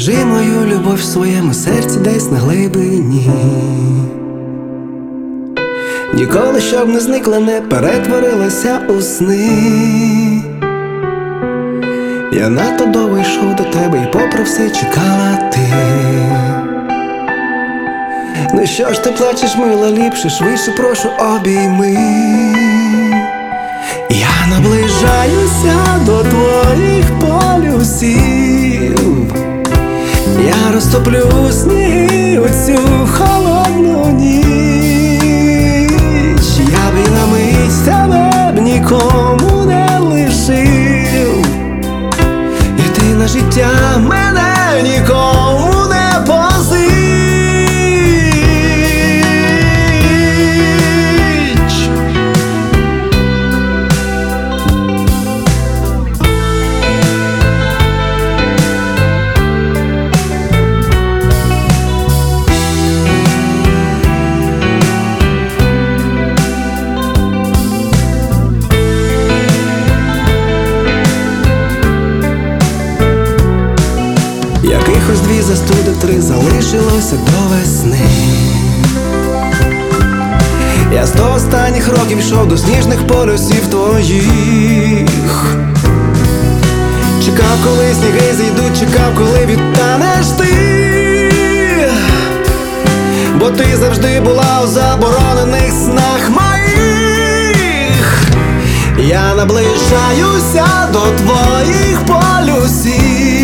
Збережи мою любов в своєму серці десь на глибині. Ніколи, щоб не зникла, не перетворилася у сни. Я надто довго йшов до тебе і попри все чекала ти. Ну що ж ти плачеш, мила, ліпше, швидше прошу обійми. Я наближаюся до твоїх полюсів. Я розтоплю сніги у цю холодну ніч. Я б і на мить тебе б нікому не лишив. Єдине життя мене нікому не позич. Якихось 2 застуди, 3 залишилося до весни. Я 100 останніх років йшов до сніжних полюсів твоїх. Чекав, коли сніги зійдуть, чекав, коли відтанеш ти. Бо ти завжди була у заборонених снах моїх. Я наближаюся до твоїх полюсів.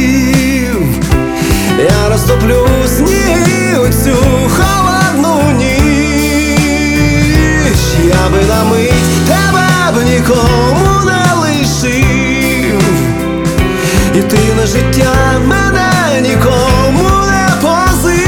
Я розтоплю сніги у цю холодну ніч. Я би на мить тебе б нікому не лишив. Єдине життя мене нікому не позич.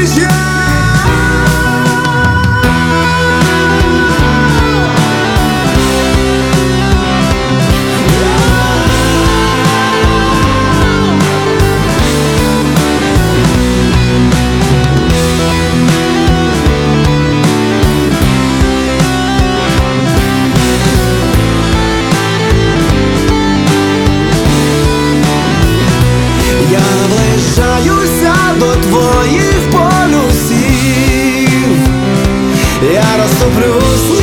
Я наближаюся до твоїх полюсів. Я розтоплю